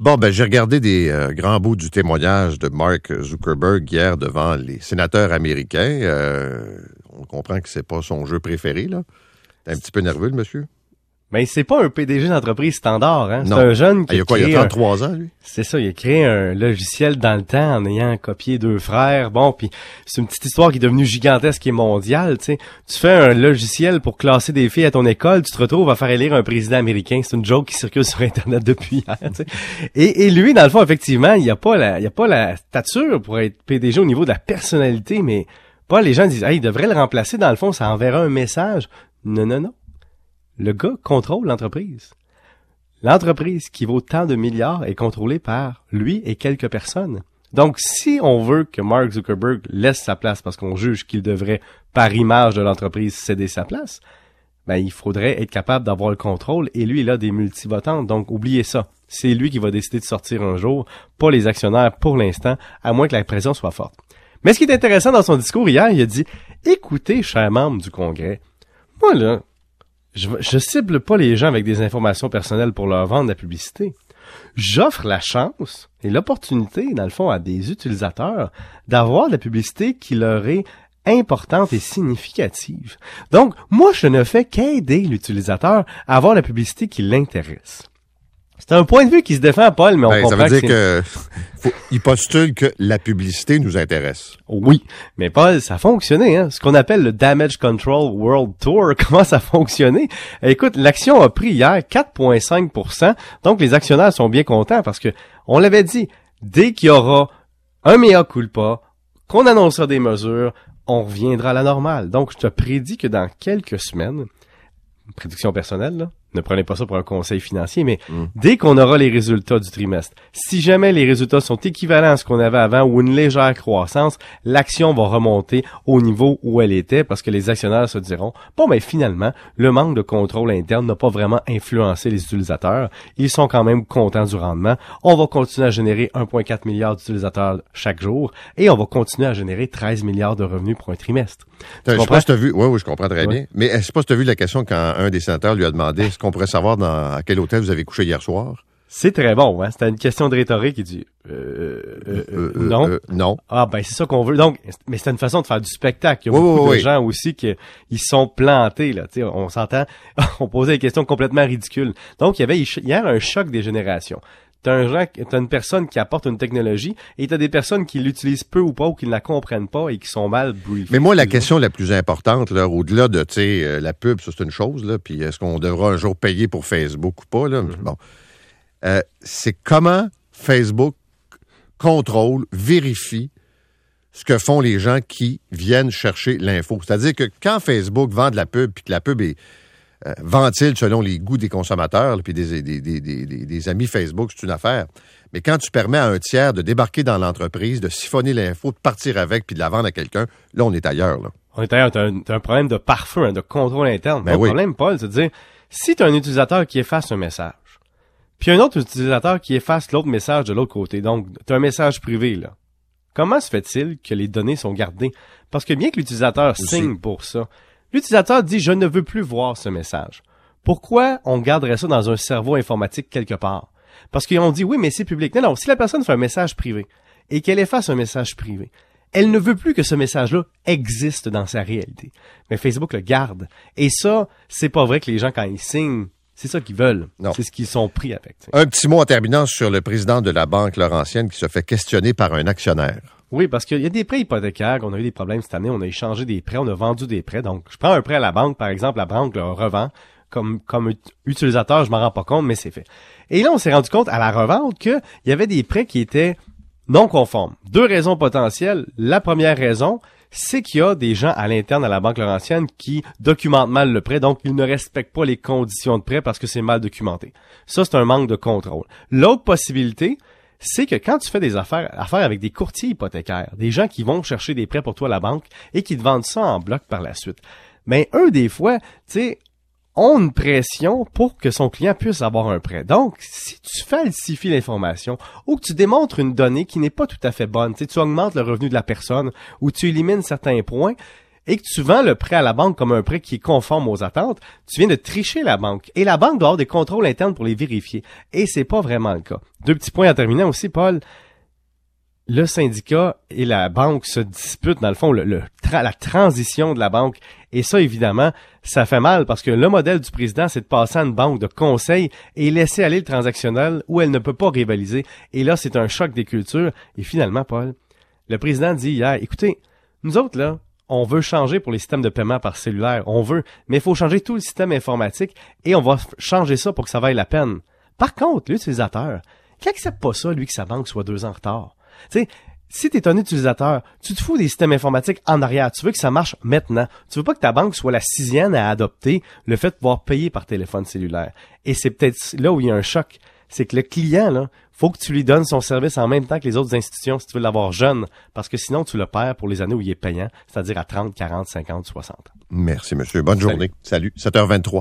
Bon, ben j'ai regardé des grands bouts du témoignage de Mark Zuckerberg hier devant les sénateurs américains. On comprend que c'est pas son jeu préféré, là. T'es un petit peu nerveux, le monsieur? Mais c'est pas un PDG d'entreprise standard, hein. C'est Non. un jeune qui il y a quoi, il y a 33 ans, lui? C'est ça, il a créé un logiciel dans le temps en ayant copié 2 frères. Bon, puis c'est une petite histoire qui est devenue gigantesque et mondiale, tu sais. Tu fais un logiciel pour classer des filles à ton école, tu te retrouves à faire élire un président américain. C'est une joke qui circule sur Internet depuis hier, tu sais. Et lui, dans le fond, effectivement, il y a pas la stature pour être PDG au niveau de la personnalité, mais pas les gens disent, il devrait le remplacer. Dans le fond, ça enverra un message. Non. Le gars contrôle l'entreprise. L'entreprise qui vaut tant de milliards est contrôlée par lui et quelques personnes. Donc, si on veut que Mark Zuckerberg laisse sa place parce qu'on juge qu'il devrait, par image de l'entreprise, céder sa place, ben, il faudrait être capable d'avoir le contrôle et lui, il a des multivotantes. Donc, oubliez ça. C'est lui qui va décider de sortir un jour, pas les actionnaires pour l'instant, à moins que la pression soit forte. Mais ce qui est intéressant dans son discours hier, il a dit « Écoutez, chers membres du Congrès, moi là, je cible pas les gens avec des informations personnelles pour leur vendre la publicité. J'offre la chance et l'opportunité, dans le fond, à des utilisateurs d'avoir de la publicité qui leur est importante et significative. Donc, moi, je ne fais qu'aider l'utilisateur à avoir la publicité qui l'intéresse. » C'est un point de vue qui se défend, Paul, mais on comprend ça veut dire il postule que la publicité nous intéresse. Oui, mais Paul, ça a fonctionné, hein. Ce qu'on appelle le Damage Control World Tour, comment ça a fonctionné? Écoute, l'action a pris hier 4,5%, donc les actionnaires sont bien contents parce que, on l'avait dit, dès qu'il y aura un mea culpa, qu'on annoncera des mesures, on reviendra à la normale. Donc, je te prédis que dans quelques semaines, prédiction personnelle, là, ne prenez pas ça pour un conseil financier, mais dès qu'on aura les résultats du trimestre, si jamais les résultats sont équivalents à ce qu'on avait avant ou une légère croissance, l'action va remonter au niveau où elle était parce que les actionnaires se diront, bon, ben finalement, le manque de contrôle interne n'a pas vraiment influencé les utilisateurs. Ils sont quand même contents du rendement. On va continuer à générer 1,4 milliard d'utilisateurs chaque jour et on va continuer à générer 13 milliards de revenus pour un trimestre. Je sais pas si tu as vu, oui, je comprends très bien. Mais je sais pas si tu as vu la question quand un des sénateurs lui a demandé est-ce qu'on pourrait savoir à quel hôtel vous avez couché hier soir? C'est très bon, hein. C'était une question de rhétorique. Il dit, non. Non. Ah, ben, c'est ça qu'on veut. Donc, mais c'est une façon de faire du spectacle. Il y a beaucoup de gens aussi qui, ils sont plantés, là. Tu sais, on s'entend. On posait des questions complètement ridicules. Donc, il y avait hier un choc des générations. T'as une personne qui apporte une technologie et t'as des personnes qui l'utilisent peu ou pas ou qui ne la comprennent pas et qui sont mal briefées. Mais moi, la question la plus importante, là, au-delà de, tu sais, la pub, ça c'est une chose, là, puis est-ce qu'on devra un jour payer pour Facebook ou pas, là? Bon. C'est comment Facebook contrôle, vérifie ce que font les gens qui viennent chercher l'info. C'est-à-dire que quand Facebook vend de la pub puis que la pub est ventile selon les goûts des consommateurs, puis des amis Facebook, c'est une affaire. Mais quand tu permets à un tiers de débarquer dans l'entreprise, de siphonner l'info, de partir avec, puis de la vendre à quelqu'un, là, on est ailleurs. Là. On est ailleurs. T'as un problème de pare-feu, hein, de contrôle interne. Ben le problème, Paul, c'est de dire, si t'as un utilisateur qui efface un message, puis un autre utilisateur qui efface l'autre message de l'autre côté, donc t'as un message privé, là. Comment se fait-il que les données sont gardées? Parce que bien que l'utilisateur signe pour ça, l'utilisateur dit « Je ne veux plus voir ce message ». Pourquoi on garderait ça dans un cerveau informatique quelque part? Parce qu'on dit « Oui, mais c'est public ». Non, si la personne fait un message privé et qu'elle efface un message privé, elle ne veut plus que ce message-là existe dans sa réalité. Mais Facebook le garde. Et ça, c'est pas vrai que les gens, quand ils signent, c'est ça qu'ils veulent. Non. C'est ce qu'ils sont pris avec. T'sais. Un petit mot en terminant sur le président de la Banque Laurentienne qui se fait questionner par un actionnaire. Oui, parce qu'il y a des prêts hypothécaires, on a eu des problèmes cette année, on a échangé des prêts, on a vendu des prêts. Donc, je prends un prêt à la banque, par exemple, la banque le revend. Comme utilisateur, je m'en rends pas compte, mais c'est fait. Et là, on s'est rendu compte à la revente qu'il y avait des prêts qui étaient non conformes. 2 raisons potentielles. La première raison, c'est qu'il y a des gens à l'interne à la Banque Laurentienne qui documentent mal le prêt, donc ils ne respectent pas les conditions de prêt parce que c'est mal documenté. Ça, c'est un manque de contrôle. L'autre possibilité, c'est que quand tu fais des affaires avec des courtiers hypothécaires, des gens qui vont chercher des prêts pour toi à la banque et qui te vendent ça en bloc par la suite, mais eux, des fois, tu sais, ont une pression pour que son client puisse avoir un prêt. Donc, si tu falsifies l'information ou que tu démontres une donnée qui n'est pas tout à fait bonne, tu augmentes le revenu de la personne ou tu élimines certains points, et que tu vends le prêt à la banque comme un prêt qui est conforme aux attentes, tu viens de tricher la banque. Et la banque doit avoir des contrôles internes pour les vérifier. Et c'est pas vraiment le cas. 2 petits points en terminant aussi, Paul. Le syndicat et la banque se disputent, dans le fond, la transition de la banque. Et ça, évidemment, ça fait mal parce que le modèle du président, c'est de passer à une banque de conseil et laisser aller le transactionnel où elle ne peut pas rivaliser. Et là, c'est un choc des cultures. Et finalement, Paul, le président dit hier, écoutez, nous autres, là, on veut changer pour les systèmes de paiement par cellulaire. On veut, mais il faut changer tout le système informatique et on va changer ça pour que ça vaille la peine. Par contre, l'utilisateur, qui accepte pas ça, lui, que sa banque soit 2 ans en retard. Tu sais, si tu es un utilisateur, tu te fous des systèmes informatiques en arrière. Tu veux que ça marche maintenant. Tu veux pas que ta banque soit la 6e à adopter le fait de pouvoir payer par téléphone cellulaire. Et c'est peut-être là où il y a un choc. C'est que le client, là, faut que tu lui donnes son service en même temps que les autres institutions si tu veux l'avoir jeune. Parce que sinon, tu le perds pour les années où il est payant, c'est-à-dire à 30, 40, 50, 60. Merci, monsieur. Bonne journée. Salut. 7h23.